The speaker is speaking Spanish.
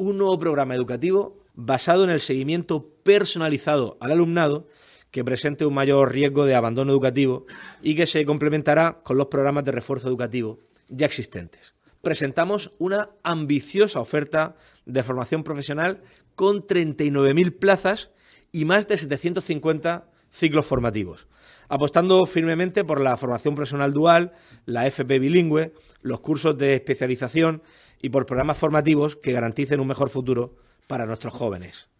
un nuevo programa educativo basado en el seguimiento personalizado al alumnado que presente un mayor riesgo de abandono educativo y que se complementará con los programas de refuerzo educativo ya existentes. Presentamos una ambiciosa oferta de formación profesional con 39.000 plazas y más de 750 ciclos formativos, apostando firmemente por la formación profesional dual, la FP bilingüe, los cursos de especialización y por programas formativos que garanticen un mejor futuro para nuestros jóvenes.